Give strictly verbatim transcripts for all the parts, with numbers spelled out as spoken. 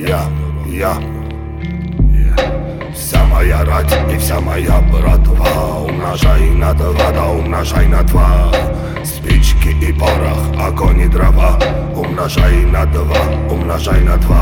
Я, я, вся моя рать и вся моя братва, умножай на два, да умножай на два. Спички и порох, огонь и дрова, умножай на два, умножай на два.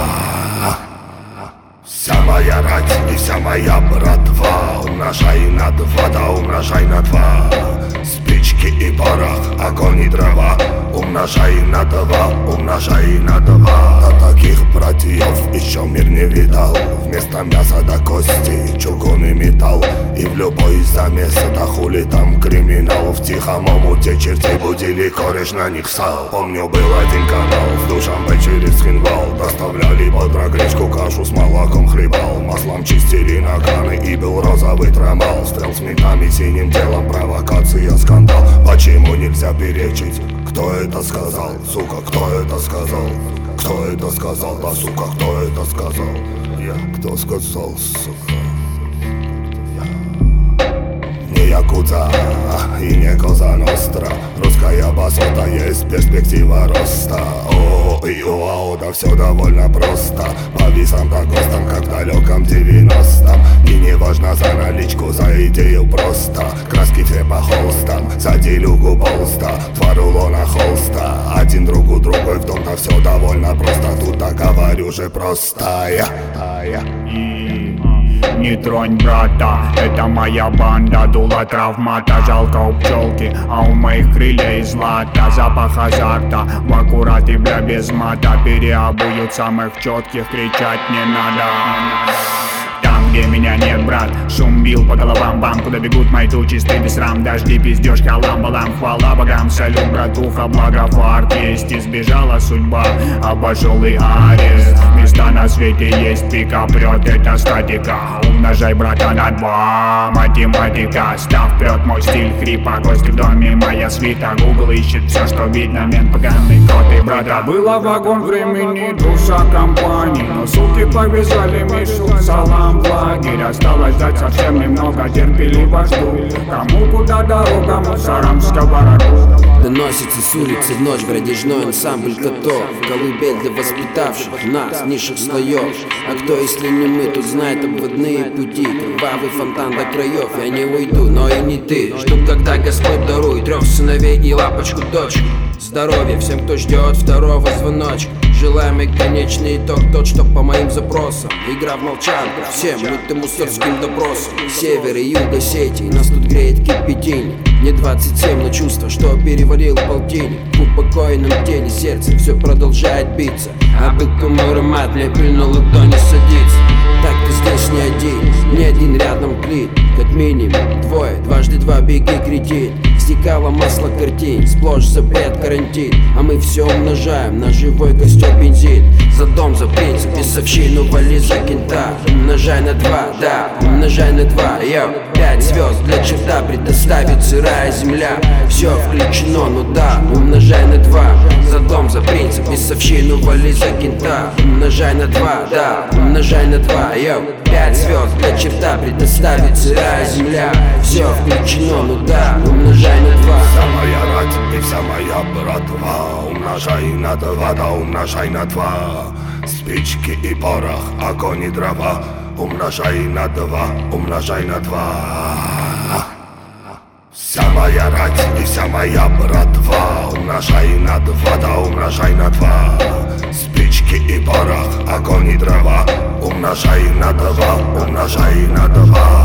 Вся моя рать и вся моя братва, умножай на два, да умножай на два. Спички и порох, огонь и дрова, умножай на два, умножай на два. Да таких братьев еще мир не видал. Вместо мяса до кости чугун и металл. И в любой замес это хули там криминал. В тихом омуте чертей будили, кореш на них сал. Помню, был один канал, в Душанбе через Хинвал. Доставляли бодро гречку, кашу с молоком хлебал. Маслом чистили наганы и был розовый трамал. Стрел с ментами, синим делом, провокация, скандал. Почему нельзя перечить? Кто это сказал? Сука, кто это сказал? Кто это сказал? Да, сука, кто это сказал? Я, кто сказал, сука? Не якудза и не коза ностра. Русская басота, есть перспектива роста. О, и уау, да все довольно просто. По висам да ГОСТам, как в далеком девяностом. И не важно за наличку, за идею просто. Краски все по холстам, за делюгу полста. Два рулона холста, один другу другой в дом. Да все довольно просто, тут так говорю же просто. Я, я. Не тронь брата, это моя банда. Дула травмата, жалко у пчелки, а у моих крылья из злата. Запах азарта, в аккурат и бля без мата. Переобуют самых четких, кричать не надо. Там, где меня нет, брат, шум бил по головам бам. Куда бегут мои тучи, стыд без рам. Дожди, пиздеж, халам-балам, хвала богам. Салют, братуха, благо фарт есть. Избежала судьба, обошел и арест. Места на свете есть, пика прет, это статика. Умножай, брата, на два, математика. Став прет мой стиль хрипа, гости в доме, моя свита. Гугл ищет все, что видно, мент поганый кот. И брата, было вагон времени, душа компании. Но суки повязали Мишу, салам в лагерь. Осталось ждать совсем немного, терпеливо жду. Кому куда дорога, мусорам в сковороду. Доносится с улицы в ночь бродяжной ансамбль котов. Колыбель для воспитавших нас, низших слоев. А кто, если не мы, тут знает обводные пути. Кровавый фонтан до краев, я не уйду, но и не ты. Жду, когда Господь дарует трех сыновей и лапочку дочку. Здоровья всем, кто ждет второго звоночка. Желаемый конечный итог тот, что по моим запросам. Игра в молчанку, всем мутым мусорским допросам. Север и юг Осетии, нас тут греет кипятильник. Мне двадцать семь, но чувство, что перевалил полтинник. В упокоенном теле сердце все продолжает биться. А быком аромат мне пыльно ладони садится. Так ты здесь не один, ни один рядом клин. Как минимум двое, дважды два беги кредит. Стекало масло картин, сплошь запрет карантин. А мы все умножаем на живой костер бензин. За дом, за принцип, бесовщину вали за кента. Умножай на два, да, умножай на два. Йоу, пять звезд для черта предоставит сырая земля. Все включено, ну да, умножай на два. За дом, за принцип, бесовщину вали за кента. Умножай на два, да, умножай на два. Йоу, пять звезд для черта предоставит сырая земля. Все включено, ну да, умножай на два. Вся моя рать и вся моя братва, умножай на два, да умножай на два. Спички и порох, огонь и дрова, умножай на два, умножай на два. Вся моя рать и вся моя братва, умножай на два, да умножай на два. Спички и порох, огонь и дрова, умножай на два, умножай на два.